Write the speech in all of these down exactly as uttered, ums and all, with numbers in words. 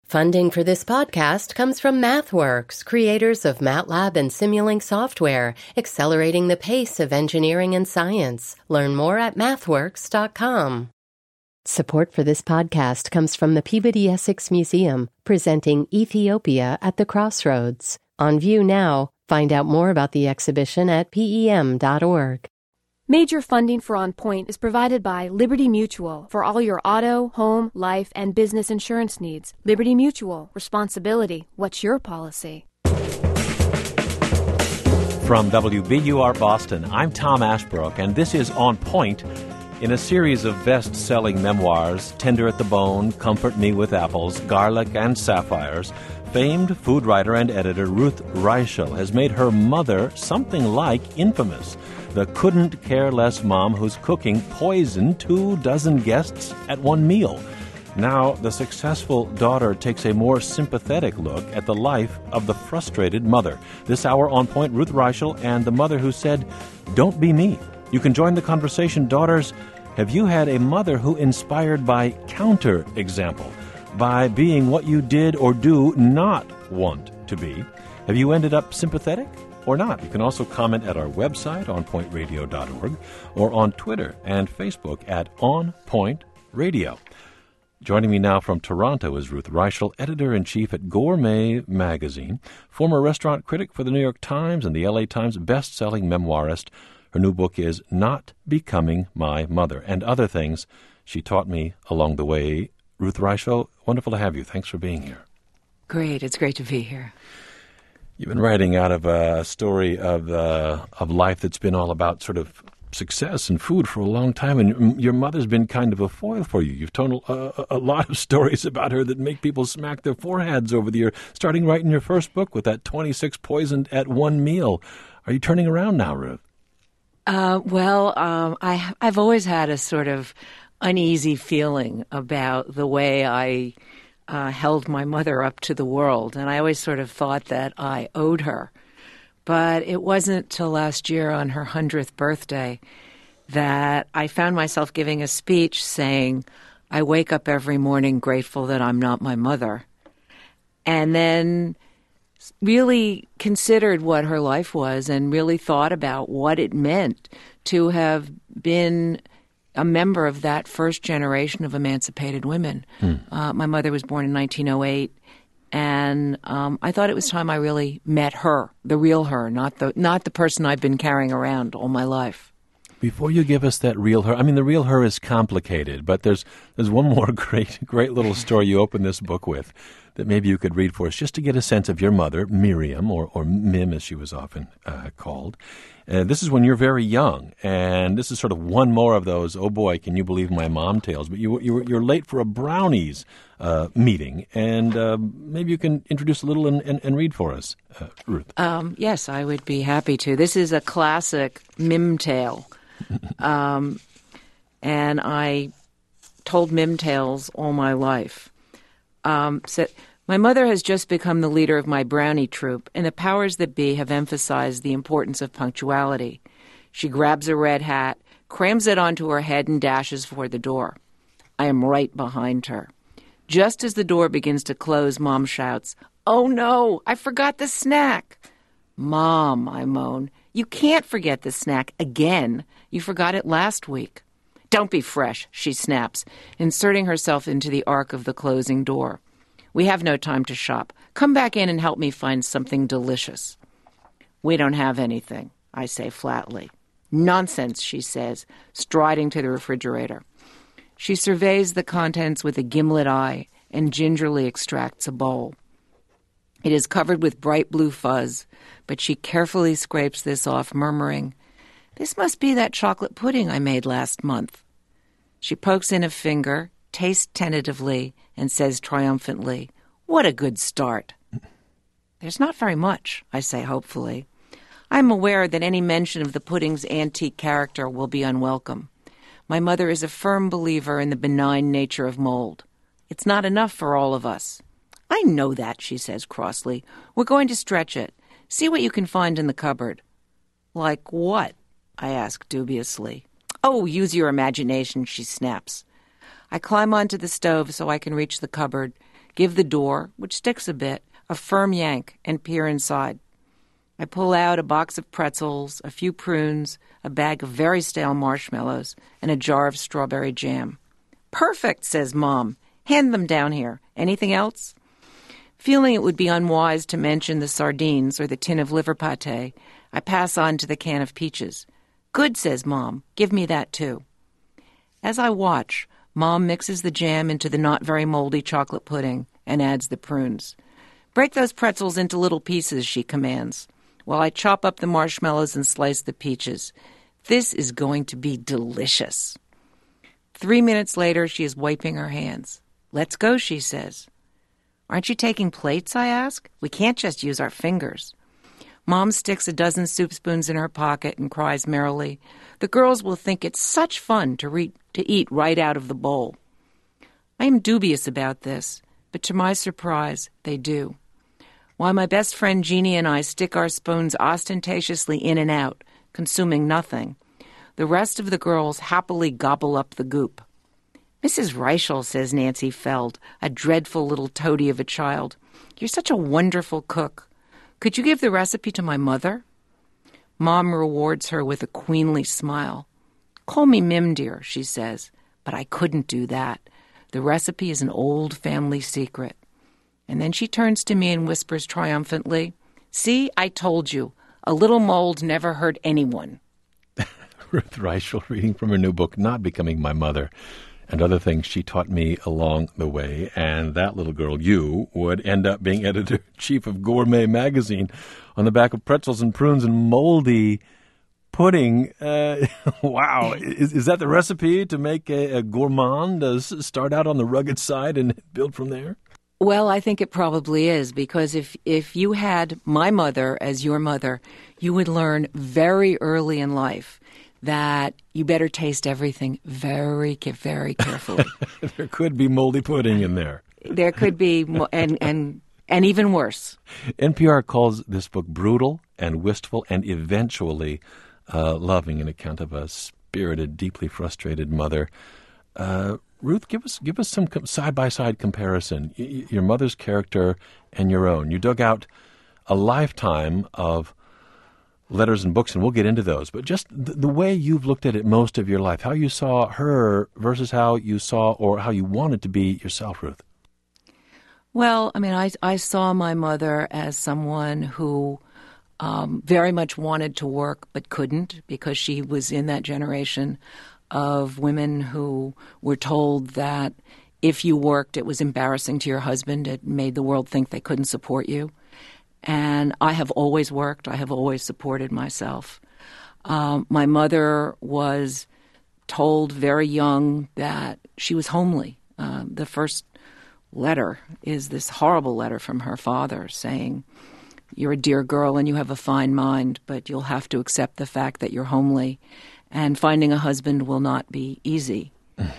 Funding for this podcast comes from MathWorks, creators of MATLAB and Simulink software, accelerating the pace of engineering and science. Learn more at mathworks dot com. Support for this podcast comes from the Peabody Essex Museum, presenting Ethiopia at the Crossroads. On view now. Find out more about the exhibition at P E M dot org. Major funding for On Point is provided by Liberty Mutual for all your auto, home, life, and business insurance needs. Liberty Mutual. Responsibility. What's your policy? From W B U R Boston, I'm Tom Ashbrook, and this is On Point. In a series of best-selling memoirs, Tender at the Bone, Comfort Me with Apples, Garlic and Sapphires, famed food writer and editor Ruth Reichl has made her mother something like infamous. The couldn't-care-less mom who's cooking poisoned two dozen guests at one meal. Now, the successful daughter takes a more sympathetic look at the life of the frustrated mother. This hour On Point, Ruth Reichl and the mother who said, "Don't be me." You can join the conversation. Daughters, have you had a mother who inspired by counter-example, by being what you did or do not want to be? Have you ended up sympathetic or not? You can also comment at our website, on point radio dot org, or on Twitter and Facebook at On Point Radio. Joining me now from Toronto is Ruth Reichl, editor-in-chief at Gourmet Magazine, former restaurant critic for the New York Times and the L A Times, best-selling memoirist. Her new book is Not Becoming My Mother, and other things she taught me along the way. Ruth Reichl, wonderful to have you. Thanks for being here. Great. It's great to be here. You've been writing out of a story of uh, of life that's been all about sort of success and food for a long time, and your mother's been kind of a foil for you. You've told a, a lot of stories about her that make people smack their foreheads over the year, starting right in your first book with that twenty-six poisoned at one meal. Are you turning around now, Ruth? Uh, well, um, I, I've always had a sort of uneasy feeling about the way I uh, held my mother up to the world, and I always sort of thought that I owed her. But it wasn't till last year on her hundredth birthday that I found myself giving a speech saying, I wake up every morning grateful that I'm not my mother. And then really considered what her life was and really thought about what it meant to have been a member of that first generation of emancipated women. Hmm. Uh, my mother was born in nineteen oh eight, and um, I thought it was time I really met her, the real her, not the not the person I've been carrying around all my life. Before you give us that real her, I mean, the real her is complicated, but there's there's one more great great little story you open this book with that maybe you could read for us, just to get a sense of your mother, Miriam, or, or Mim as she was often uh, called. Uh, this is when you're very young, and this is sort of one more of those, oh boy, can you believe my mom tales, but you, you, you're late for a brownies uh, meeting, and uh, maybe you can introduce a little and, and, and read for us, uh, Ruth. Um, yes, I would be happy to. This is a classic Mim tale. Um, and I told Mim tales all my life. Um, so my mother has just become the leader of my brownie troop, and the powers that be have emphasized the importance of punctuality. She grabs a red hat, crams it onto her head, and dashes for the door. I am right behind her. Just as the door begins to close, Mom shouts, "Oh no, I forgot the snack." "Mom," I moan, "you can't forget the snack again. You forgot it last week." "Don't be fresh," she snaps, inserting herself into the arc of the closing door. "We have no time to shop. Come back in and help me find something delicious." "We don't have anything," I say flatly. "Nonsense," she says, striding to the refrigerator. She surveys the contents with a gimlet eye and gingerly extracts a bowl. It is covered with bright blue fuzz, but she carefully scrapes this off, murmuring, "This must be that chocolate pudding I made last month." She pokes in a finger, tastes tentatively, and says triumphantly, "What a good start." "There's not very much," I say hopefully. I am aware that any mention of the pudding's antique character will be unwelcome. My mother is a firm believer in the benign nature of mold. It's not enough for all of us. "I know that," she says crossly. "We're going to stretch it. See what you can find in the cupboard." "Like what?" I ask dubiously. "Oh, use your imagination," she snaps. I climb onto the stove so I can reach the cupboard, give the door, which sticks a bit, a firm yank, and peer inside. I pull out a box of pretzels, a few prunes, a bag of very stale marshmallows, and a jar of strawberry jam. "Perfect," says Mom. "Hand them down here. Anything else?" Feeling it would be unwise to mention the sardines or the tin of liver pâté, I pass on to the can of peaches. "Good," says Mom. "Give me that, too." As I watch, Mom mixes the jam into the not very moldy chocolate pudding and adds the prunes. "Break those pretzels into little pieces," she commands, while I chop up the marshmallows and slice the peaches. This is going to be delicious. Three minutes later, she is wiping her hands. "Let's go," she says. "Aren't you taking plates?" I ask. "We can't just use our fingers." Mom sticks a dozen soup spoons in her pocket and cries merrily, "The girls will think it's such fun to, re- to eat right out of the bowl." I am dubious about this, but to my surprise, they do. While my best friend Jeannie and I stick our spoons ostentatiously in and out, consuming nothing, the rest of the girls happily gobble up the goop. "Missus Reichel," says Nancy Feld, a dreadful little toady of a child, "you're such a wonderful cook. Could you give the recipe to my mother?" Mom rewards her with a queenly smile. "Call me Mim, dear," she says, "but I couldn't do that. The recipe is an old family secret." And then she turns to me and whispers triumphantly, "See, I told you. A little mold never hurt anyone." Ruth Reichel reading from her new book, Not Becoming My Mother, and other things she taught me along the way. And that little girl, you, would end up being editor-in-chief of Gourmet magazine on the back of pretzels and prunes and moldy pudding. Uh, wow. Is, is that the recipe to make a, a gourmand? Uh, start out on the rugged side and build from there? Well, I think it probably is, because if, if you had my mother as your mother, you would learn very early in life that you better taste everything very, very carefully. There could be moldy pudding in there. There could be, and and and even worse. N P R calls this book brutal and wistful and eventually uh, loving, an account of a spirited, deeply frustrated mother. Uh, Ruth, give us give us some side by side comparison. Y- your mother's character and your own. You dug out a lifetime of letters and books, and we'll get into those. But just the, the way you've looked at it most of your life, how you saw her versus how you saw or how you wanted to be yourself, Ruth. Well, I mean, I, I saw my mother as someone who um, very much wanted to work but couldn't, because she was in that generation of women who were told that if you worked, it was embarrassing to your husband. It made the world think they couldn't support you. And I have always worked. I have always supported myself. Um, my mother was told very young that she was homely. Uh, the first letter is this horrible letter from her father saying, "You're a dear girl and you have a fine mind, but you'll have to accept the fact that you're homely, and finding a husband will not be easy."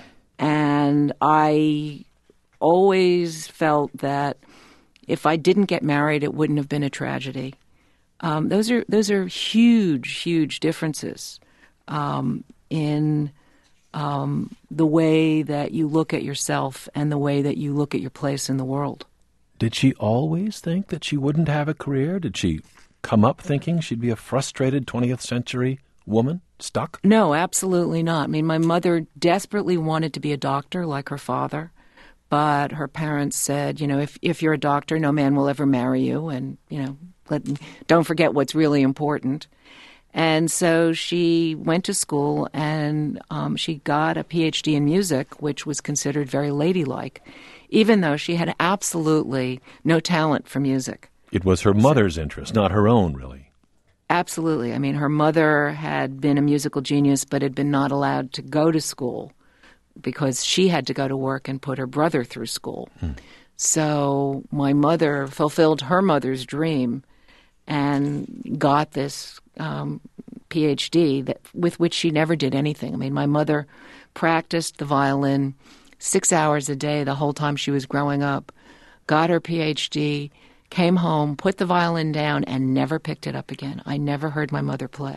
And I always felt that if I didn't get married, it wouldn't have been a tragedy. Um, those are those are huge, huge differences um, in um, the way that you look at yourself and the way that you look at your place in the world. Did she always think that she wouldn't have a career? Did she come up thinking she'd be a frustrated twentieth century woman, stuck? No, absolutely not. I mean, my mother desperately wanted to be a doctor like her father. But her parents said, you know, if if you're a doctor, no man will ever marry you, and, you know, let, don't forget what's really important. And so she went to school, and um, she got a P H D in music, which was considered very ladylike, even though she had absolutely no talent for music. It was her mother's so, interest, not her own, really. Absolutely. I mean, her mother had been a musical genius, but had been not allowed to go to school, because she had to go to work and put her brother through school. Hmm. So my mother fulfilled her mother's dream and got this um, P H D that, with which she never did anything. I mean, my mother practiced the violin six hours a day the whole time she was growing up, got her P H D, came home, put the violin down, and never picked it up again. I never heard my mother play.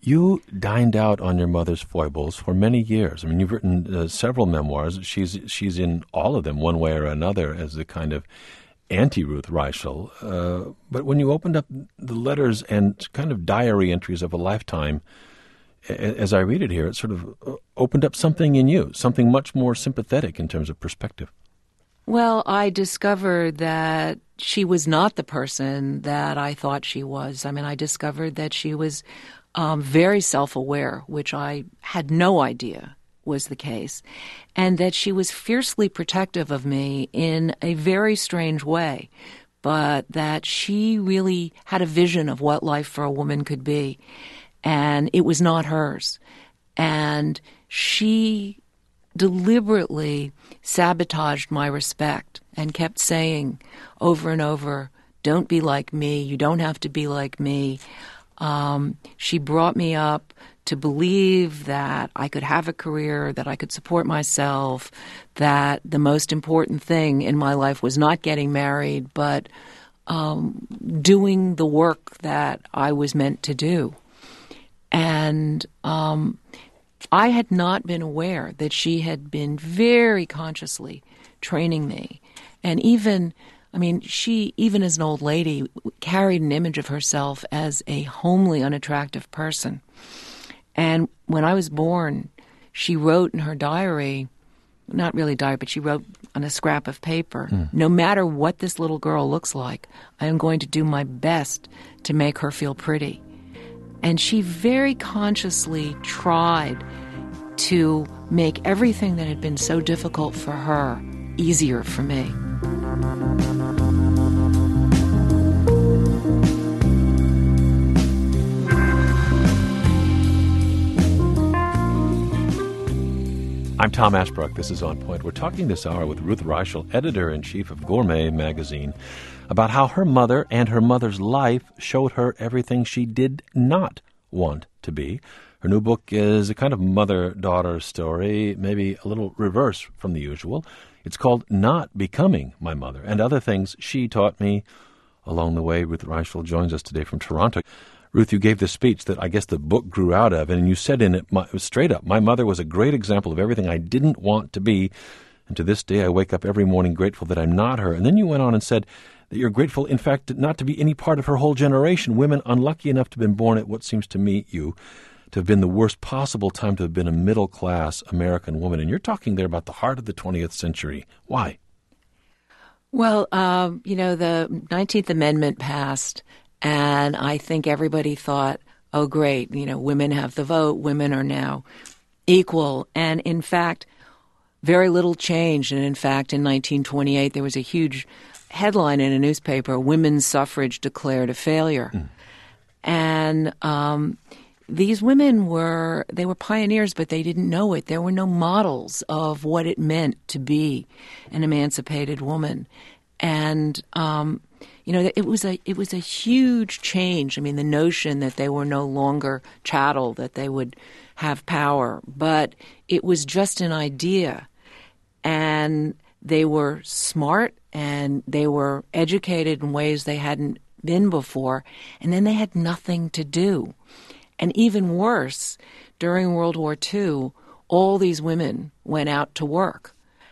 You dined out on your mother's foibles for many years. I mean, you've written uh, several memoirs. She's she's in all of them, one way or another, as the kind of anti-Ruth Reichel. Uh, but when you opened up the letters and kind of diary entries of a lifetime, a- as I read it here, it sort of opened up something in you, something much more sympathetic in terms of perspective. Well, I discovered that she was not the person that I thought she was. I mean, I discovered that she was um, very self-aware, which I had no idea was the case, and that she was fiercely protective of me in a very strange way, but that she really had a vision of what life for a woman could be, and it was not hers. And she deliberately sabotaged my respect and kept saying over and over, don't be like me, you don't have to be like me. Um, she brought me up to believe that I could have a career, that I could support myself, that the most important thing in my life was not getting married, but um, doing the work that I was meant to do. And um, I had not been aware that she had been very consciously training me. And even, I mean, she, even as an old lady, carried an image of herself as a homely, unattractive person. And when I was born, she wrote in her diary, not really diary, but she wrote on a scrap of paper, mm. no matter what this little girl looks like, I am going to do my best to make her feel pretty. And she very consciously tried to make everything that had been so difficult for her easier for me. I'm Tom Ashbrook. This is On Point. We're talking this hour with Ruth Reichel, editor-in-chief of Gourmet magazine, about how her mother and her mother's life showed her everything she did not want to be. Her new book is a kind of mother-daughter story, maybe a little reverse from the usual. It's called Not Becoming My Mother, and Other Things She Taught Me Along the Way. Ruth Reichel joins us today from Toronto. Ruth, you gave this speech that I guess the book grew out of, and you said in it, my, straight up, my mother was a great example of everything I didn't want to be, and to this day I wake up every morning grateful that I'm not her. And then you went on and said that you're grateful, in fact, not to be any part of her whole generation, women unlucky enough to have been born at what seems to me, you, to have been the worst possible time to have been a middle-class American woman. And you're talking there about the heart of the twentieth century. Why? Well, um, you know, the nineteenth Amendment passed, and I think everybody thought, oh, great, you know, women have the vote, women are now equal. And in fact, very little changed. And in fact, in nineteen twenty-eight, there was a huge headline in a newspaper, Women's Suffrage Declared a Failure. Mm. And um, these women were, they were pioneers, but they didn't know it. There were no models of what it meant to be an emancipated woman. And um You know, it was a it was a huge change. I mean, the notion that they were no longer chattel, that they would have power, but it was just an idea. And they were smart and they were educated in ways they hadn't been before, and then they had nothing to do. And even worse, during World War Two, all these women went out to work.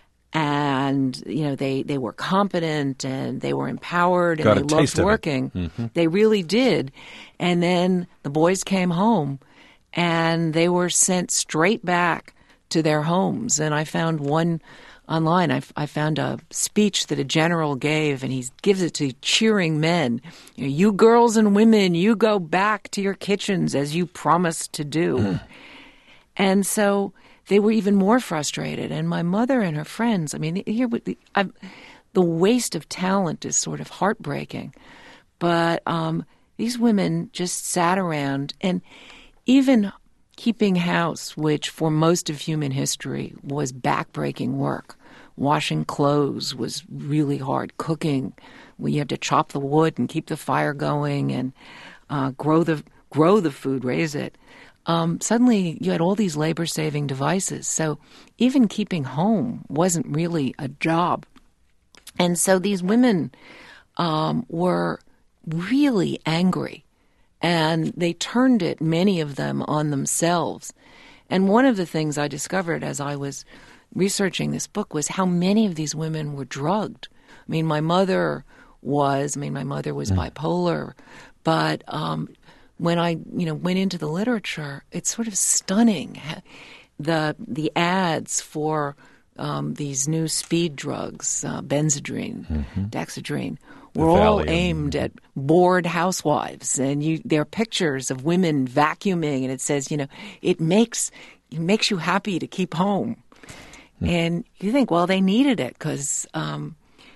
And, you know, they, they were competent and they were empowered and Got they loved working. Mm-hmm. They really did. And then the boys came home and they were sent straight back to their homes. And I found one online. I, I found a speech that a general gave, and he gives it to cheering men. You know, you girls and women, you go back to your kitchens as you promised to do. Mm. And so they were even more frustrated. And my mother and her friends, I mean, here the, I've, the waste of talent is sort of heartbreaking. But um, these women just sat around, and even keeping house, which for most of human history was backbreaking work. Washing clothes was really hard. Cooking, well, you had to chop the wood and keep the fire going and uh, grow the grow the food, raise it. Um, suddenly you had all these labor-saving devices. So even keeping home wasn't really a job. And so these women um, were really angry And they turned it, many of them, on themselves. And one of the things I discovered as I was researching this book was how many of these women were drugged. I mean, my mother was, I mean, my mother was mm. bipolar, but um, when I, you know, went into the literature, it's sort of stunning. The the ads for um, these new speed drugs, uh, Benzedrine, mm-hmm. Dexedrine, were all aimed at bored housewives, and you there are pictures of women vacuuming, and it says, you know, it makes it makes you happy to keep home. Mm. And you think, well, they needed it because um,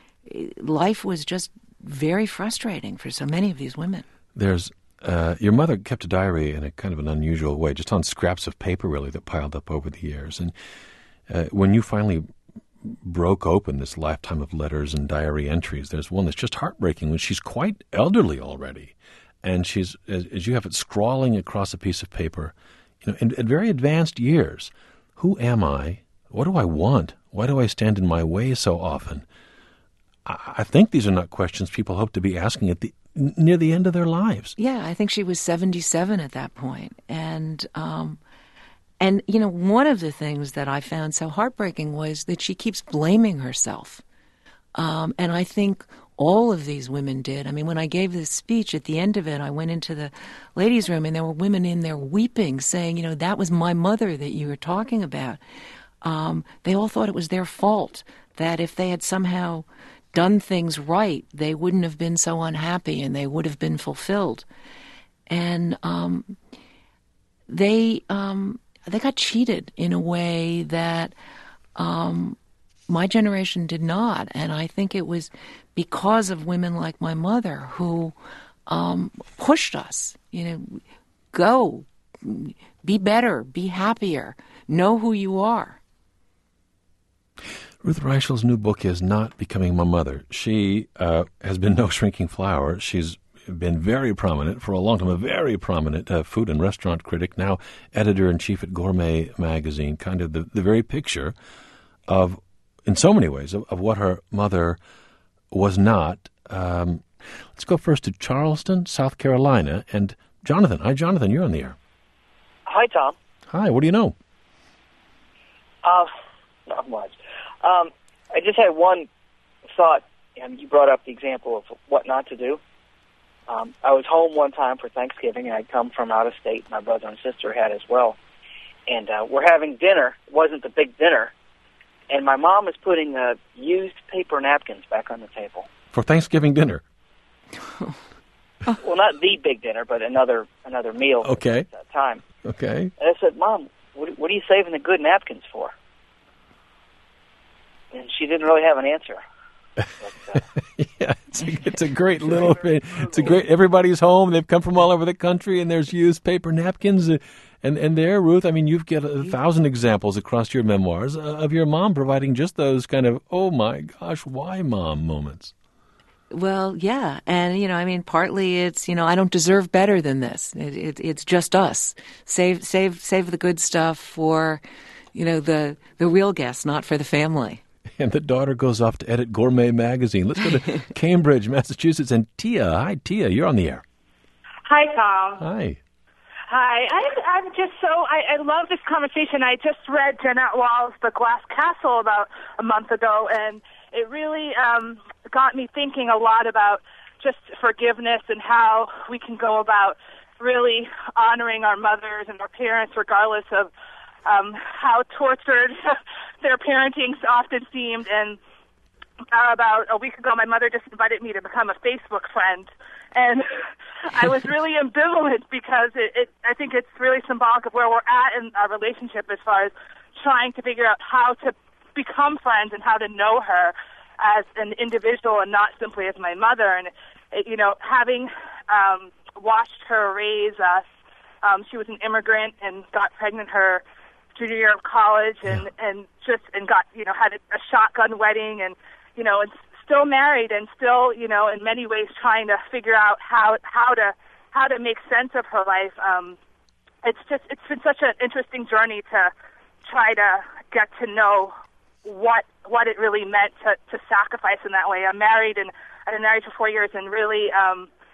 life was just very frustrating for so many of these women. There's uh, your mother kept a diary in a kind of an unusual way, just on scraps of paper, really, that piled up over the years. And uh, when you finally broke open this lifetime of letters and diary entries, there's one that's just heartbreaking when she's quite elderly already, and she's, as, as you have it, scrawling across a piece of paper, you know, in, in very advanced years. Who am I? What do I want? Why do I stand in my way so often? I, I think these are not questions people hope to be asking at the near the end of their lives. Yeah, I think she was seventy-seven at that point, and um, And, you know, one of the things that I found so heartbreaking was that she keeps blaming herself. Um, and I think all of these women did. I mean, when I gave this speech, at the end of it, I went into the ladies' room, and there were women in there weeping, saying, you know, that was my mother that you were talking about. Um, they all thought it was their fault, that if they had somehow done things right, they wouldn't have been so unhappy and they would have been fulfilled. And um, they... Um, They got cheated in a way that um, my generation did not. And I think it was because of women like my mother who um, pushed us, you know, go, be better, be happier, know who you are. Ruth Reichl's new book is Not Becoming My Mother. She uh, has been no shrinking flower. She's been very prominent for a long time, a very prominent uh, food and restaurant critic, now editor-in-chief at Gourmet magazine, kind of the, the very picture of, in so many ways, of, of what her mother was not. Um, let's go first to Charleston, South Carolina, and Jonathan. Hi, Jonathan, you're on the air. Hi, Tom. Hi, what do you know? Uh, not much. Um, I just had one thought, and you brought up the example of what not to do. Um, I was home one time for Thanksgiving, and I'd come from out of state. My brother and sister had as well. And uh, we're having dinner. It wasn't the big dinner. And my mom is putting uh, used paper napkins back on the table. For Thanksgiving dinner? Well, not the big dinner, but another another meal okay. at that time. Okay. And I said, Mom, what, what are you saving the good napkins for? And she didn't really have an answer. But, uh, yeah, it's a, it's a great little thing. It's a great. Everybody's home. They've come from all over the country, and there's used paper napkins. Uh, and and there, Ruth. I mean, you've got a thousand examples across your memoirs uh, of your mom providing just those kind of "oh my gosh, why, Mom" moments. Well, yeah, and you know, I mean, partly it's you know, I don't deserve better than this. It, it, it's just us. Save save save the good stuff for, you know, the the real guests, not for the family. And the daughter goes off to edit Gourmet magazine. Let's go to Cambridge, Massachusetts. And Tia, hi, Tia, you're on the air. Hi, Tom. Hi. Hi. I, I'm just so, I, I love this conversation. I just read Jeanette Wall's The Glass Castle about a month ago, and it really um, got me thinking a lot about just forgiveness and how we can go about really honoring our mothers and our parents regardless of Um, how tortured their parenting often seemed. And uh, about a week ago, my mother just invited me to become a Facebook friend. And I was really ambivalent because it, it, I think it's really symbolic of where we're at in our relationship as far as trying to figure out how to become friends and how to know her as an individual and not simply as my mother. And, it, you know, having um, watched her raise us, um, she was an immigrant and got pregnant her junior year of college, and, yeah. and just and got you know had a, a shotgun wedding, and you know and still married, and still you know in many ways trying to figure out how how to how to make sense of her life. Um, it's just it's been such an interesting journey to try to get to know what what it really meant to, to sacrifice in that way. I'm married, and I've been married for four years, and really um,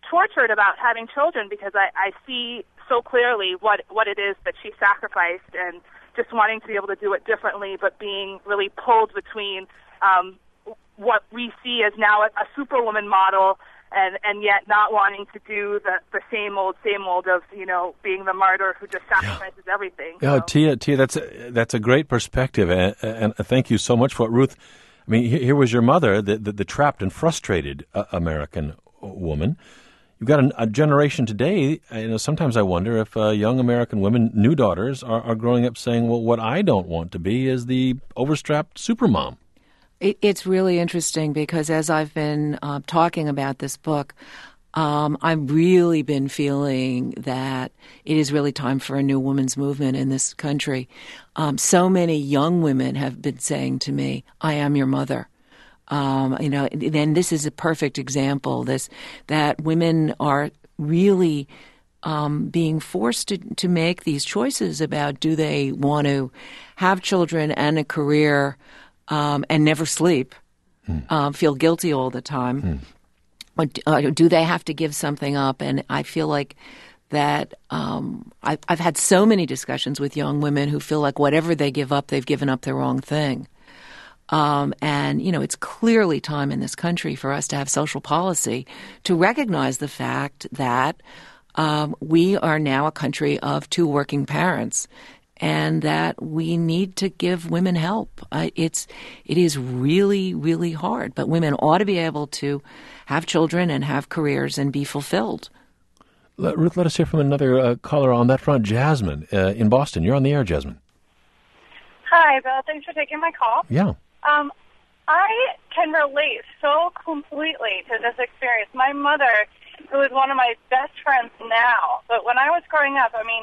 tortured about having children because I, I see so clearly what what it is that she sacrificed, and just wanting to be able to do it differently, but being really pulled between um, what we see as now a, a superwoman model, and, and yet not wanting to do the, the same old, same old of, you know, being the martyr who just sacrifices yeah. everything. Yeah, so. Tia, Tia, that's a, that's a great perspective, and, and thank you so much for it, Ruth. I mean, here was your mother, the, the, the trapped and frustrated uh, American woman. You've got a, a generation today, you know, sometimes I wonder if uh, young American women, new daughters, are, are growing up saying, well, what I don't want to be is the overstrapped supermom. It, it's really interesting because as I've been uh, talking about this book, um, I've really been feeling that it is really time for a new women's movement in this country. Um, so many young women have been saying to me, I am your mother. Um, you know, and this is a perfect example, this that women are really um, being forced to, to make these choices about do they want to have children and a career um, and never sleep, mm. uh, feel guilty all the time, mm. or uh, do they have to give something up? And I feel like that um, I, I've had so many discussions with young women who feel like whatever they give up, they've given up the wrong thing. Um, and, you know, it's clearly time in this country for us to have social policy to recognize the fact that um, we are now a country of two working parents and that we need to give women help. Uh, it's, it is really, really hard, but women ought to be able to have children and have careers and be fulfilled. Let, Ruth, let us hear from another uh, caller on that front. Jasmine uh, in Boston. You're on the air, Jasmine. Hi, Bill. Thanks for taking my call. Yeah. Um, I can relate so completely to this experience. My mother, who is one of my best friends now, but when I was growing up, I mean,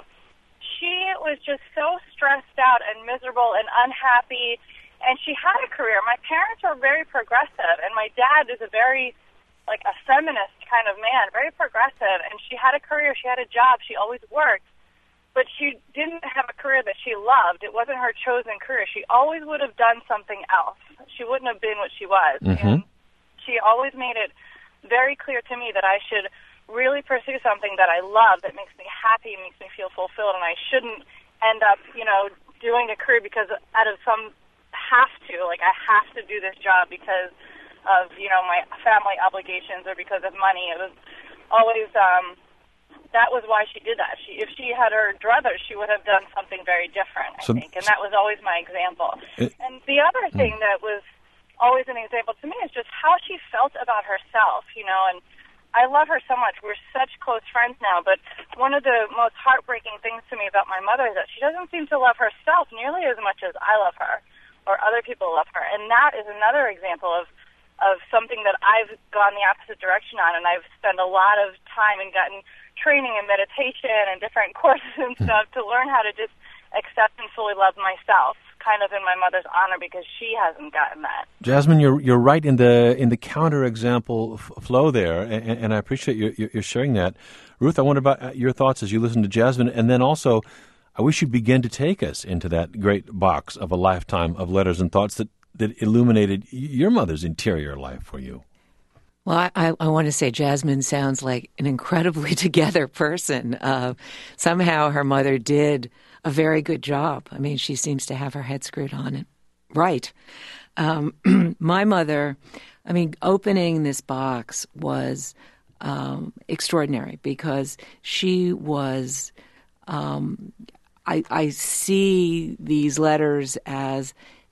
she was just so stressed out and miserable and unhappy, and she had a career. My parents were very progressive, and my dad is a very, like, a feminist kind of man, very progressive, and she had a career, she had a job, she always worked. But she didn't have a career that she loved. It wasn't her chosen career. She always would have done something else. She wouldn't have been what she was. Mm-hmm. And she always made it very clear to me that I should really pursue something that I love, that makes me happy, makes me feel fulfilled, and I shouldn't end up, you know, doing a career because out of some have to, like I have to do this job because of, you know, my family obligations or because of money. It was always... um That was why she did that. She, if she had her druthers, she would have done something very different, I so, think. And that was always my example. It, and the other thing that was always an example to me is just how she felt about herself, you know. And I love her so much. We're such close friends now. But one of the most heartbreaking things to me about my mother is that she doesn't seem to love herself nearly as much as I love her or other people love her. And that is another example of of something that I've gone the opposite direction on, and I've spent a lot of time and gotten training and meditation and different courses and stuff to learn how to just accept and fully love myself, kind of in my mother's honor, because she hasn't gotten that. Jasmine, you're you're right in the in the counterexample f- flow there, and, and I appreciate you you're sharing that. Ruth, I wonder about your thoughts as you listen to Jasmine, and then also, I wish you'd begin to take us into that great box of a lifetime of letters and thoughts that, that illuminated your mother's interior life for you. Well, I, I want to say Jasmine sounds like an incredibly together person. Uh, somehow her mother did a very good job. I mean, she seems to have her head screwed on it right. Um, my mother, I mean, opening this box was um, extraordinary because she was, um, I, I see these letters as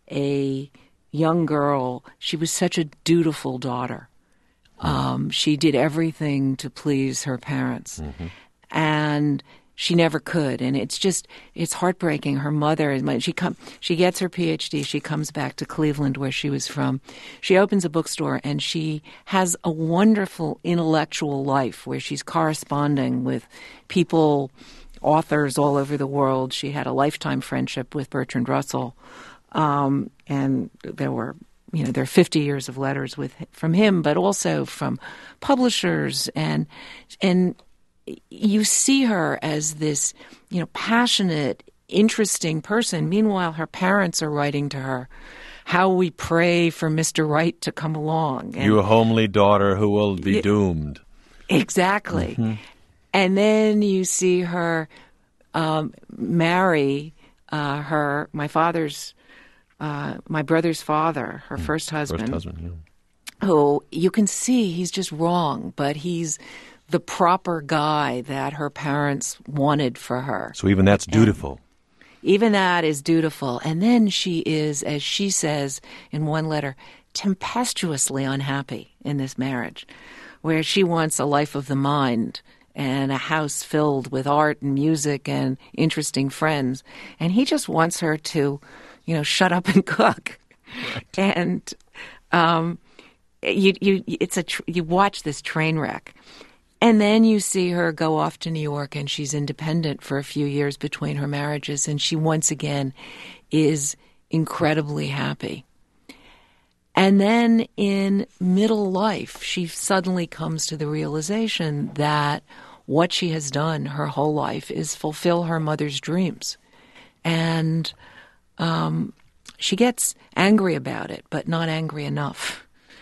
a young girl. She was such a dutiful daughter. Um, she did everything to please her parents, mm-hmm. and she never could. And it's just, it's heartbreaking. Her mother, she come, she gets her P H D. She comes back to Cleveland, where she was from. She opens a bookstore, and she has a wonderful intellectual life where she's corresponding with people, authors all over the world. She had a lifetime friendship with Bertrand Russell, um, and there were You know, there are fifty years of letters with from him, but also from publishers, and and you see her as this, you know, passionate, interesting person. Meanwhile, her parents are writing to her, "How we pray for Mister Wright to come along." And, you homely daughter who will be it, doomed. Exactly. Mm-hmm. And then you see her um, marry uh, her, my father's, uh, my brother's father, her mm, first husband. First husband, yeah. Who you can see he's just wrong, but he's the proper guy that her parents wanted for her. So even that's dutiful. And even that is dutiful. And then she is, as she says in one letter, tempestuously unhappy in this marriage, where she wants a life of the mind and a house filled with art and music and interesting friends. And he just wants her to, you know, shut up and cook. Right. And um, you, you, it's a, tr- you watch this train wreck. And then you see her go off to New York, and she's independent for a few years between her marriages, and she once again is incredibly happy. And then in middle life, she suddenly comes to the realization that what she has done her whole life is fulfill her mother's dreams. And um, she gets angry about it, but not angry enough.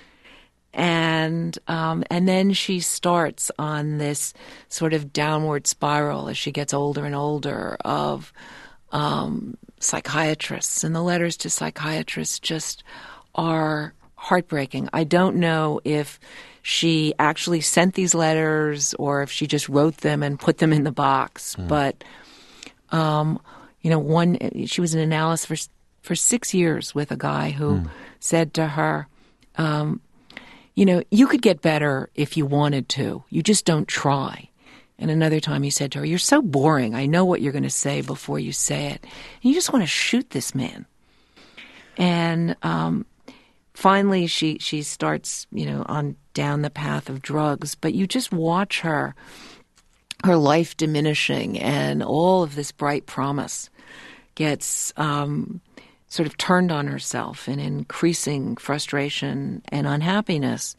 And um, and then she starts on this sort of downward spiral as she gets older and older of um, psychiatrists. And the letters to psychiatrists just are heartbreaking. I don't know if she actually sent these letters or if she just wrote them and put them in the box. Mm. But, um, you know, one she was in analysis for, for six years with a guy who mm. said to her, um, you know, you could get better if you wanted to. You just don't try. And another time he said to her, you're so boring. I know what you're going to say before you say it. And you just want to shoot this man. And um, finally she she starts, you know, on down the path of drugs. But you just watch her, her life diminishing, and all of this bright promise gets um, sort of turned on herself in increasing frustration and unhappiness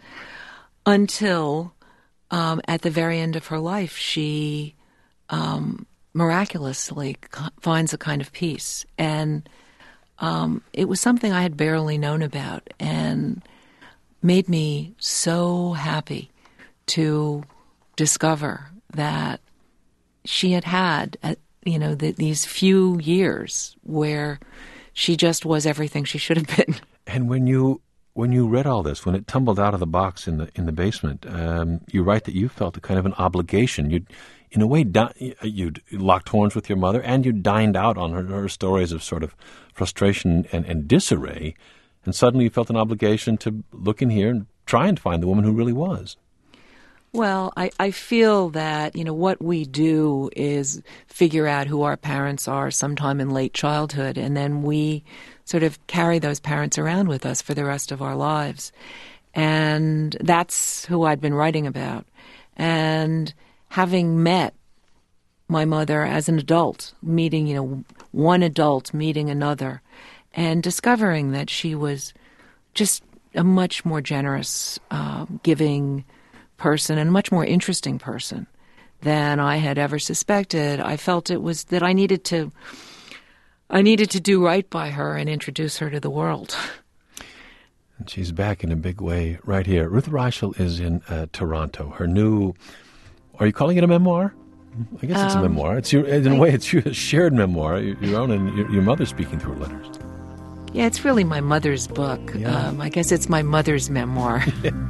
until um, at the very end of her life she um, miraculously finds a kind of peace. And um, it was something I had barely known about and made me so happy to discover that she had had, uh, you know, the, these few years where she just was everything she should have been. And when you when you read all this, when it tumbled out of the box in the in the basement, um, you write that you felt a kind of an obligation. You'd, in a way, di- you'd locked horns with your mother, and you dined out on her, her stories of sort of frustration and, and disarray, and suddenly you felt an obligation to look in here and try and find the woman who really was. Well, I, I feel that, you know, what we do is figure out who our parents are sometime in late childhood, and then we sort of carry those parents around with us for the rest of our lives. And that's who I'd been writing about. And having met my mother as an adult, meeting, you know, one adult meeting another, and discovering that she was just a much more generous, uh, giving person and a much more interesting person than I had ever suspected. I felt it was that I needed to I needed to do right by her and introduce her to the world. And she's back in a big way right here. Ruth Reichl is in uh, Toronto. Her new, are you calling it a memoir? I guess it's um, a memoir. It's your, in a way, it's your shared memoir, your own and your, your mother speaking through her letters. Yeah, it's really my mother's book. Yeah. Um, I guess it's my mother's memoir.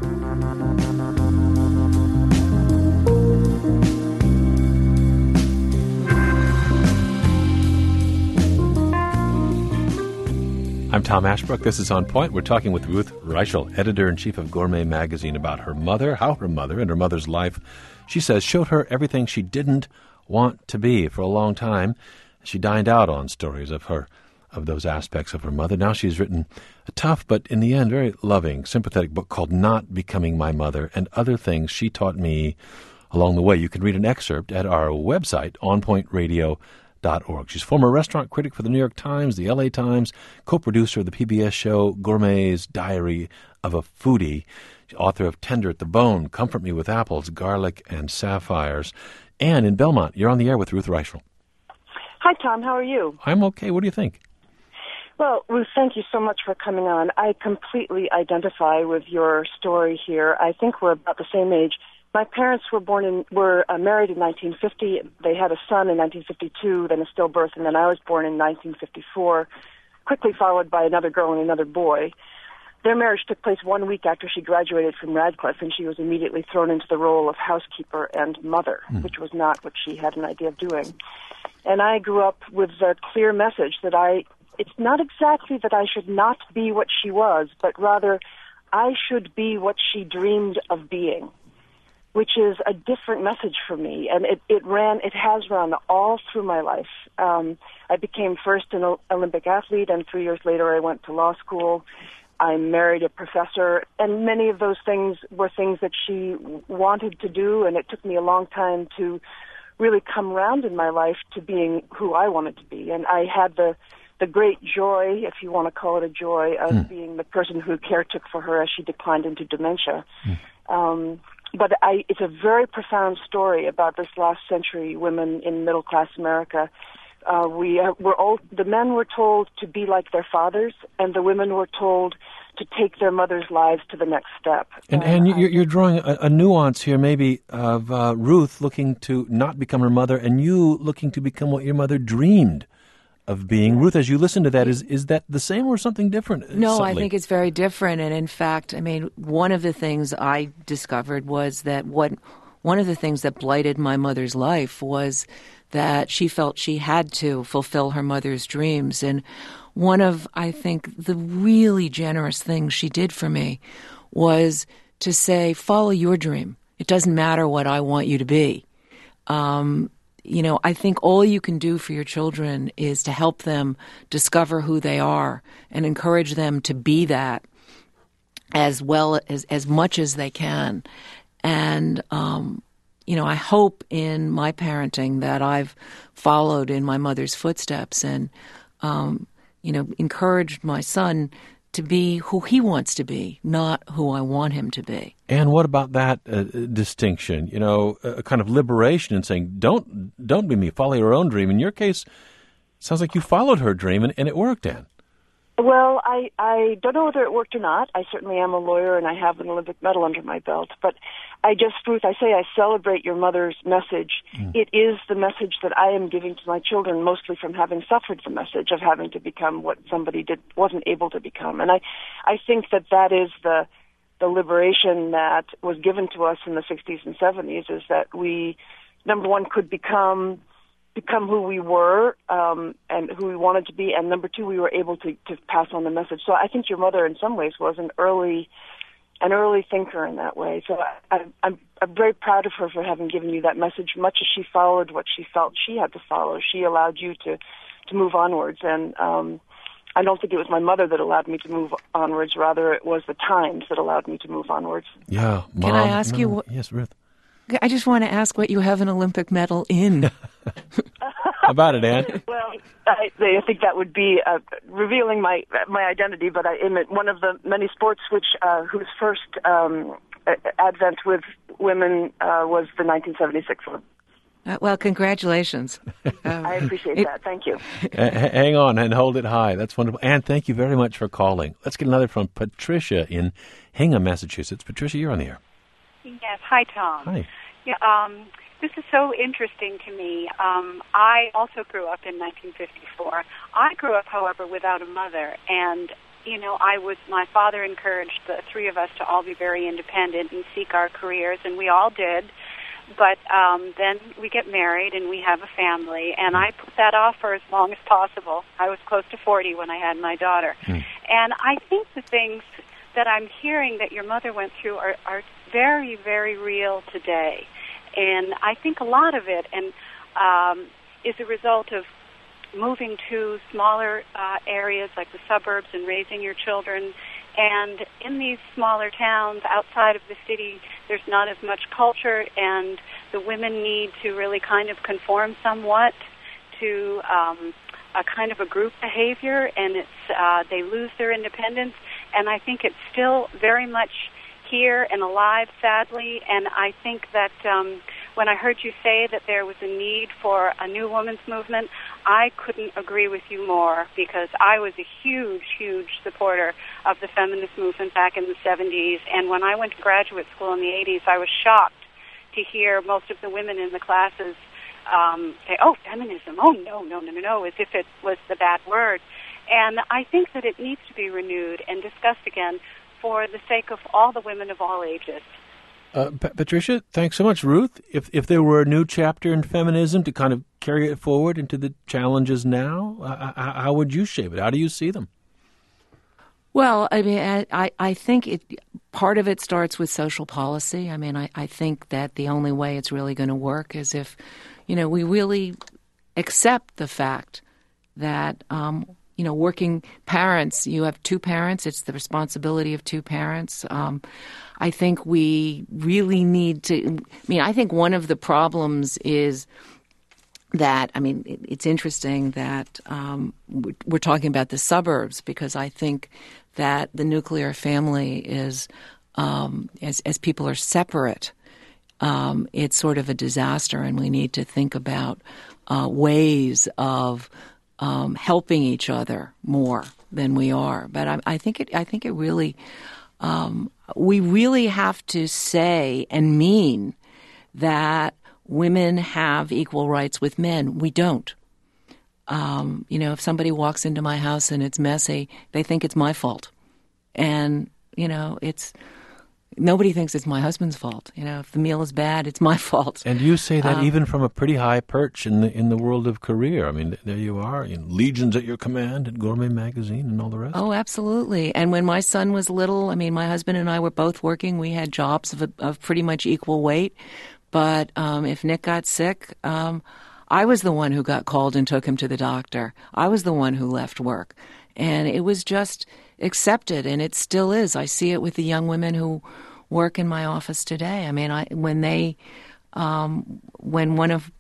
I'm Tom Ashbrook. This is On Point. We're talking with Ruth Reichl, editor-in-chief of Gourmet Magazine, about her mother, how her mother and her mother's life, she says, showed her everything she didn't want to be. For a long time, she dined out on stories of her, of those aspects of her mother. Now she's written a tough, but in the end, very loving, sympathetic book called Not Becoming My Mother, and other things she taught me along the way. You can read an excerpt at our website, on point radio dot org. She's former restaurant critic for the New York Times, the L A Times, co-producer of the P B S show Gourmet's Diary of a Foodie, author of Tender at the Bone, Comfort Me with Apples, Garlic, and Sapphires. And in Belmont, you're on the air with Ruth Reichl. Hi, Tom. How are you? I'm okay. What do you think? Well, Ruth, thank you so much for coming on. I completely identify with your story here. I think we're about the same age. My parents were born in were uh, married in nineteen fifty. They had a son in nineteen fifty-two, then a stillbirth, and then I was born in nineteen fifty-four, quickly followed by another girl and another boy. Their marriage took place one week after she graduated from Radcliffe, and she was immediately thrown into the role of housekeeper and mother, mm. which was not what she had an idea of doing. And I grew up with a clear message that I, it's not exactly that I should not be what she was, but rather I should be what she dreamed of being, which is a different message for me. And it, it ran, it has run all through my life. Um, I became first an Olympic athlete, and three years later I went to law school. I married a professor, and many of those things were things that she wanted to do, and it took me a long time to really come around in my life to being who I wanted to be. And I had the the great joy, if you want to call it a joy, of mm. being the person who caretook for her as she declined into dementia. Mm. Um, but I, it's a very profound story about this last century women in middle-class America. Uh, we uh, were all, the men were told to be like their fathers, and the women were told to take their mothers' lives to the next step. And, and, and you're, you're drawing a, a nuance here, maybe, of uh, Ruth looking to not become her mother, and you looking to become what your mother dreamed of being. Ruth, as you listen to that, is is that the same or something different? No, subtly? I think it's very different. And in fact, I mean, one of the things I discovered was that what one of the things that blighted my mother's life was that she felt she had to fulfill her mother's dreams. And one of, I think, the really generous things she did for me was to say, follow your dream. It doesn't matter what I want you to be. Um, you know, I think all you can do for your children is to help them discover who they are and encourage them to be that as well as, as much as they can. And, um, you know, I hope in my parenting that I've followed in my mother's footsteps and, um, you know, encouraged my son to be who he wants to be, not who I want him to be. And what about that uh, distinction? You know, a kind of liberation in saying, don't don't be me, follow your own dream. In your case, it sounds like you followed her dream, and, and it worked, Anne. Well, I, I don't know whether it worked or not. I certainly am a lawyer, and I have an Olympic medal under my belt. But I just, Ruth, I say I celebrate your mother's message. Mm. It is the message that I am giving to my children, mostly from having suffered the message of having to become what somebody did wasn't able to become. And I, I think that that is the the liberation that was given to us in the sixties and seventies, is that we, number one, could become become who we were um, and who we wanted to be, and number two, we were able to, to pass on the message. So I think your mother, in some ways, was an early an early thinker in that way. So I, I'm, I'm very proud of her for having given you that message. Much as she followed what she felt she had to follow, she allowed you to, to move onwards. And um, I don't think it was my mother that allowed me to move onwards. Rather, it was the times that allowed me to move onwards. Yeah, Mom. Can I ask no, you what? Yes, Ruth. I just want to ask what you have an Olympic medal in. How about it, Anne? Well, I, I think that would be uh, revealing my my identity, but I am one of the many sports which uh, whose first um, advent with women uh, was the nineteen seventy-six one. Uh, well, congratulations. Um, I appreciate it, that. Thank you. Uh, hang on and hold it high. That's wonderful. Anne, thank you very much for calling. Let's get another from Patricia in Hingham, Massachusetts. Patricia, you're on the air. Yes. Hi, Tom. Hi. Yeah, um, this is so interesting to me. Um, I also grew up in nineteen fifty-four. I grew up, however, without a mother, and you know, I was. My father encouraged the three of us to all be very independent and seek our careers, and we all did. But um, then we get married and we have a family, and I put that off for as long as possible. I was close to forty when I had my daughter, mm. and I think the things that I'm hearing that your mother went through are, are very, very real today. And I think a lot of it and um, is a result of moving to smaller uh, areas like the suburbs and raising your children. And in these smaller towns outside of the city, there's not as much culture, and the women need to really kind of conform somewhat to um, a kind of a group behavior, and it's uh, they lose their independence. And I think it's still very much here and alive, sadly, and I think that um, when I heard you say that there was a need for a new women's movement, I couldn't agree with you more, because I was a huge, huge supporter of the feminist movement back in the seventies, and when I went to graduate school in the eighties, I was shocked to hear most of the women in the classes um, say, oh, feminism, oh, no, no, no, no, no, as if it was the bad word. And I think that it needs to be renewed and discussed again for the sake of all the women of all ages. Uh, P- Patricia, thanks so much. Ruth, if if there were a new chapter in feminism to kind of carry it forward into the challenges now, uh, how would you shape it? How do you see them? Well, I mean, I, I think it, part of it starts with social policy. I mean, I, I think that the only way it's really going to work is if, you know, we really accept the fact that, um, you know, working parents, you have two parents, it's the responsibility of two parents. Um, I think we really need to, I mean, I think one of the problems is that, I mean, it, it's interesting that um, we're talking about the suburbs, because I think that the nuclear family is, um, as, as people are separate, um, it's sort of a disaster, and we need to think about uh, ways of um, helping each other more than we are. But I, I think it, I think it really, um, we really have to say and mean that women have equal rights with men. We don't. Um, you know, if somebody walks into my house and it's messy, they think it's my fault. And, you know, it's nobody thinks it's my husband's fault. You know, if the meal is bad, it's my fault. And you say that um, even from a pretty high perch in the in the world of career. I mean, there you are, you know, legions at your command at Gourmet Magazine and all the rest. Oh, absolutely. And when my son was little, I mean, my husband and I were both working. We had jobs of, of pretty much equal weight. But um, if Nick got sick, um, I was the one who got called and took him to the doctor. I was the one who left work. And it was just accepted, and it still is. I see it with the young women who work in my office today. I mean, I when they, um, when one of,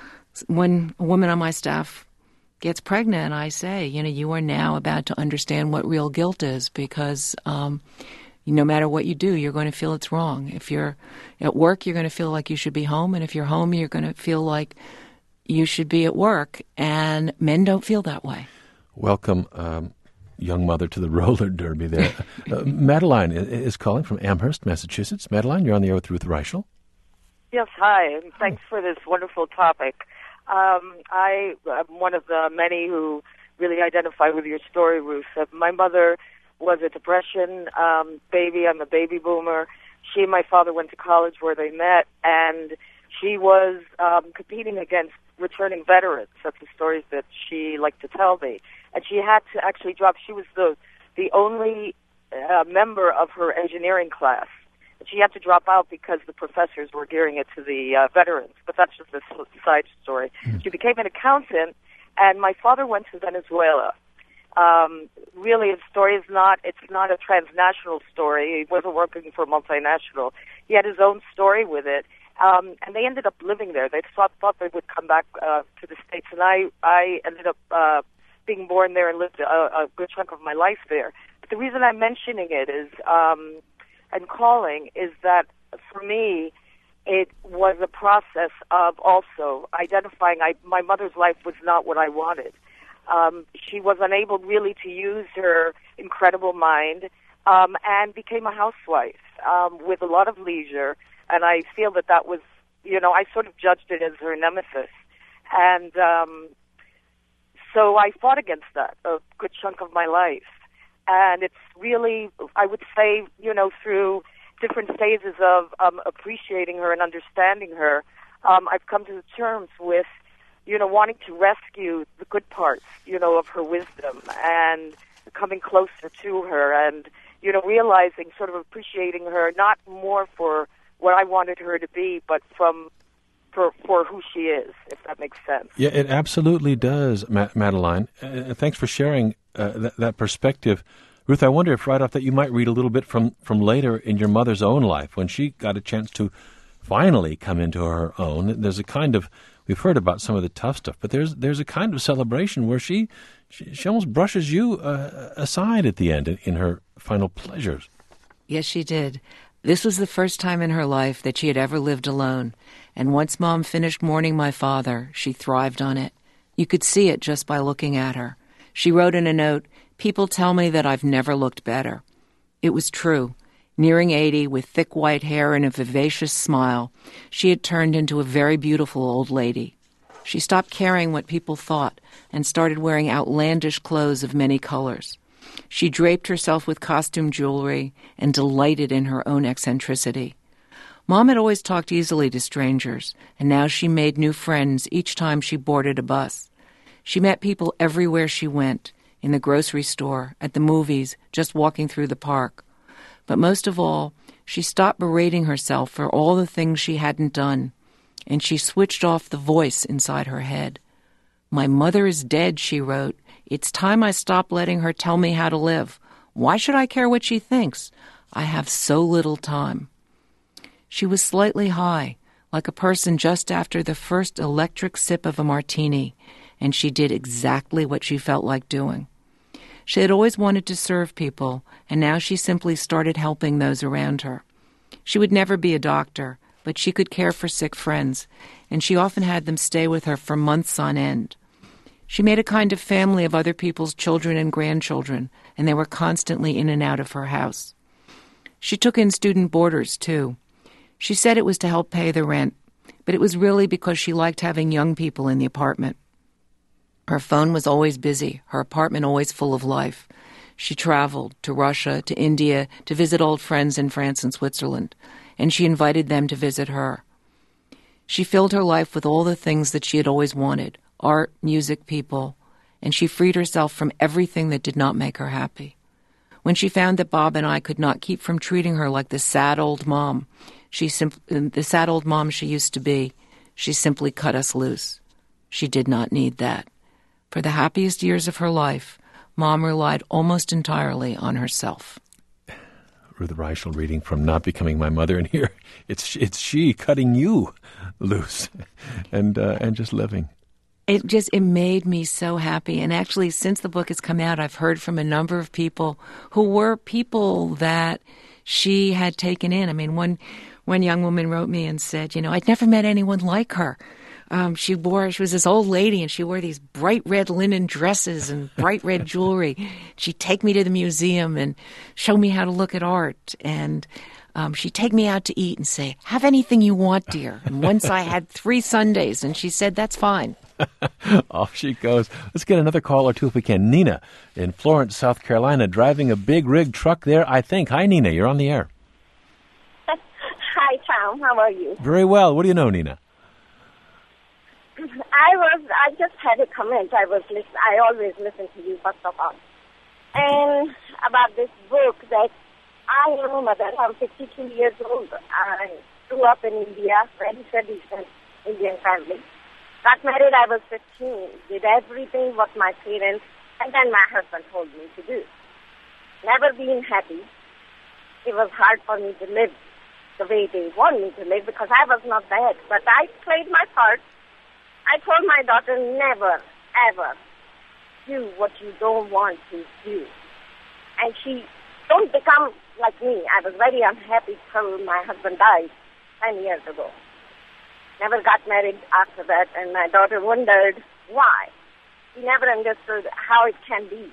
when a woman on my staff gets pregnant, I say, you know, you are now about to understand what real guilt is, because um, no matter what you do, you're going to feel it's wrong. If you're at work, you're going to feel like you should be home, and if you're home, you're going to feel like you should be at work, and men don't feel that way. Welcome, um, young mother, to the roller derby there. uh, Madeline is calling from Amherst, Massachusetts. Madeline, you're on the air with Ruth Reichel. Yes, hi, and thanks for this wonderful topic. Um, I am one of the many who really identify with your story, Ruth. Uh, my mother was a Depression um, baby. I'm a baby boomer. She and my father went to college where they met, and she was um, competing against returning veterans. That's the stories that she liked to tell me. And she had to actually drop. She was the the only uh, member of her engineering class. And she had to drop out because the professors were gearing it to the uh, veterans. But that's just a side story. Mm. She became an accountant, and my father went to Venezuela. Um, really, the story is not, it's not a transnational story. He wasn't working for a multinational. He had his own story with it. Um, and they ended up living there. They thought, thought they would come back uh, to the States, and I, I ended up uh, being born there and lived a, a good chunk of my life there. But the reason I'm mentioning it is, um, and calling, is that for me, it was a process of also identifying I, my mother's life was not what I wanted. Um, she was unable really to use her incredible mind um, and became a housewife um, with a lot of leisure. And I feel that that was, you know, I sort of judged it as her nemesis. And um, so I fought against that a good chunk of my life. And it's really, I would say, you know, through different phases of um, appreciating her and understanding her, um, I've come to terms with, you know, wanting to rescue the good parts, you know, of her wisdom and coming closer to her and, you know, realizing, sort of appreciating her, not more for what I wanted her to be, but from for for who she is, if that makes sense. Yeah, it absolutely does, Ma- Madeline. Uh, thanks for sharing uh, that, that perspective. Ruth, I wonder if right off that you might read a little bit from, from later in your mother's own life, when she got a chance to finally come into her own. There's a kind of, we've heard about some of the tough stuff, but there's there's a kind of celebration where she she, she almost brushes you uh, aside at the end in, in her final pleasures. Yes, she did. This was the first time in her life that she had ever lived alone, and once Mom finished mourning my father, she thrived on it. You could see it just by looking at her. She wrote in a note, "People tell me that I've never looked better." It was true. Nearing eighty, with thick white hair and a vivacious smile, she had turned into a very beautiful old lady. She stopped caring what people thought and started wearing outlandish clothes of many colors. She draped herself with costume jewelry and delighted in her own eccentricity. Mom had always talked easily to strangers, and now she made new friends each time she boarded a bus. She met people everywhere she went, in the grocery store, at the movies, just walking through the park. But most of all, she stopped berating herself for all the things she hadn't done, and she switched off the voice inside her head. "My mother is dead," she wrote. "It's time I stop letting her tell me how to live. Why should I care what she thinks? I have so little time." She was slightly high, like a person just after the first electric sip of a martini, and she did exactly what she felt like doing. She had always wanted to serve people, and now she simply started helping those around her. She would never be a doctor, but she could care for sick friends, and she often had them stay with her for months on end. She made a kind of family of other people's children and grandchildren, and they were constantly in and out of her house. She took in student boarders, too. She said it was to help pay the rent, but it was really because she liked having young people in the apartment. Her phone was always busy, her apartment always full of life. She traveled to Russia, to India, to visit old friends in France and Switzerland, and she invited them to visit her. She filled her life with all the things that she had always wanted, art, music, people, and she freed herself from everything that did not make her happy. When she found that Bob and I could not keep from treating her like the sad old mom, she sim- the sad old mom she used to be, she simply cut us loose. She did not need that. For the happiest years of her life, Mom relied almost entirely on herself. Ruth Reichel reading from Not Becoming My Mother, and here it's it's she cutting you loose and uh, and just living. It just, it made me so happy. And actually, since the book has come out, I've heard from a number of people who were people that she had taken in. I mean, one one young woman wrote me and said, you know, I'd never met anyone like her. Um, she wore, she was this old lady, and she wore these bright red linen dresses and bright red jewelry. She'd take me to the museum and show me how to look at art. And um, she'd take me out to eat and say, have anything you want, dear. And once I had three sundaes, and she said, that's fine. Off she goes. Let's get another call or two if we can. Nina in Florence, South Carolina, driving a big rig truck there, I think. Hi, Nina. You're on the air. Hi, Tom. How are you? Very well. What do you know, Nina? I was, I just had a comment. I was, listen, I always listen to you, first of all. And about this book that I am a mother. I'm fifty-two years old. I grew up in India, very traditional Indian family. Got married, I was fifteen. Did everything what my parents and then my husband told me to do. Never been happy. It was hard for me to live the way they want me to live because I was not bad. But I played my part. I told my daughter, never, ever do what you don't want to do. And she don't become like me. I was very unhappy till my husband died ten years ago. Never got married after that, and my daughter wondered why. She never understood how it can be.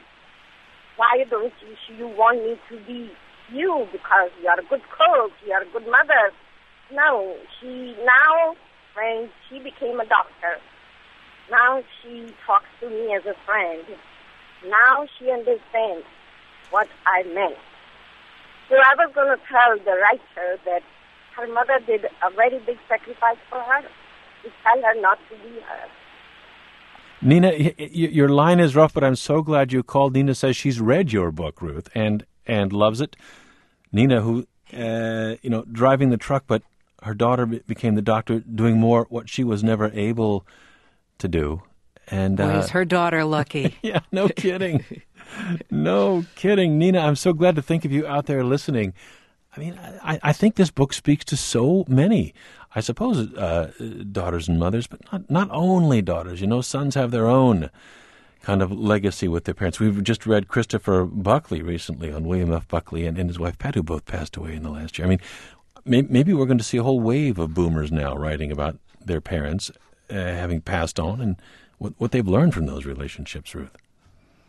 Why don't you, you want me to be you because you are a good cook, you are a good mother? No, she now... when she became a doctor, now she talks to me as a friend. Now she understands what I meant. So I was going to tell the writer that her mother did a very big sacrifice for her. To tell her not to be her. Nina, y- y- your line is rough, but I'm so glad you called. Nina says she's read your book, Ruth, and and loves it. Nina, who, uh, you know, driving the truck, but her daughter became the doctor, doing more what she was never able to do. And Boy, uh, is her daughter lucky. Yeah, no kidding. No kidding. Nina, I'm so glad to think of you out there listening. I mean, I, I think this book speaks to so many, I suppose, uh, daughters and mothers, but not, not only daughters. You know, sons have their own kind of legacy with their parents. We've just read Christopher Buckley recently on William F. Buckley and, and his wife Pat, who both passed away in the last year. I mean, maybe we're going to see a whole wave of boomers now writing about their parents uh, having passed on and what, what they've learned from those relationships, Ruth.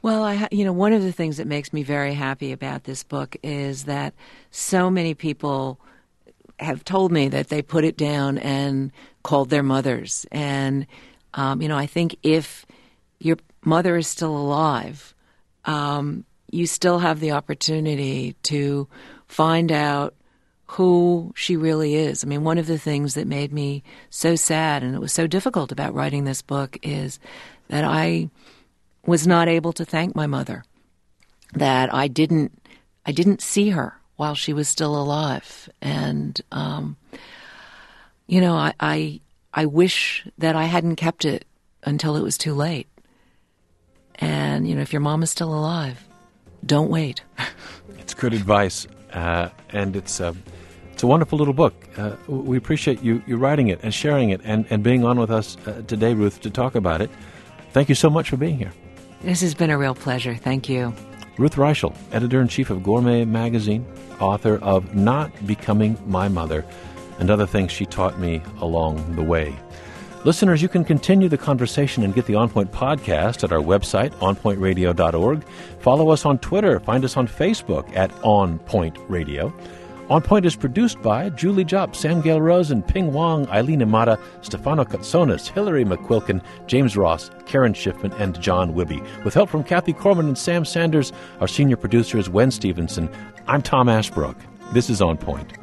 Well, I, ha- you know, one of the things that makes me very happy about this book is that so many people have told me that they put it down and called their mothers. And, um, you know, I think if your mother is still alive, um, you still have the opportunity to find out who she really is. I mean, one of the things that made me so sad and it was so difficult about writing this book is that I was not able to thank my mother, that I didn't I didn't see her while she was still alive. And, um, you know, I, I I wish that I hadn't kept it until it was too late. And, you know, if your mom is still alive, don't wait. It's good advice, uh, and it's a, it's a wonderful little book. Uh, we appreciate you, you writing it and sharing it and, and being on with us uh, today, Ruth, to talk about it. Thank you so much for being here. This has been a real pleasure. Thank you. Ruth Reichel, editor-in-chief of Gourmet Magazine, author of Not Becoming My Mother, and other things she taught me along the way. Listeners, you can continue the conversation and get the On Point podcast at our website, on point radio dot org. Follow us on Twitter. Find us on Facebook at On Point Radio. On Point is produced by Julie Jopp, Sam Gail Rosen, Ping Wong, Eileen Imada, Stefano Katsonis, Hillary McQuilkin, James Ross, Karen Schiffman, and John Wibby. With help from Kathy Corman and Sam Sanders, our senior producer is Wen Stevenson. I'm Tom Ashbrook. This is On Point.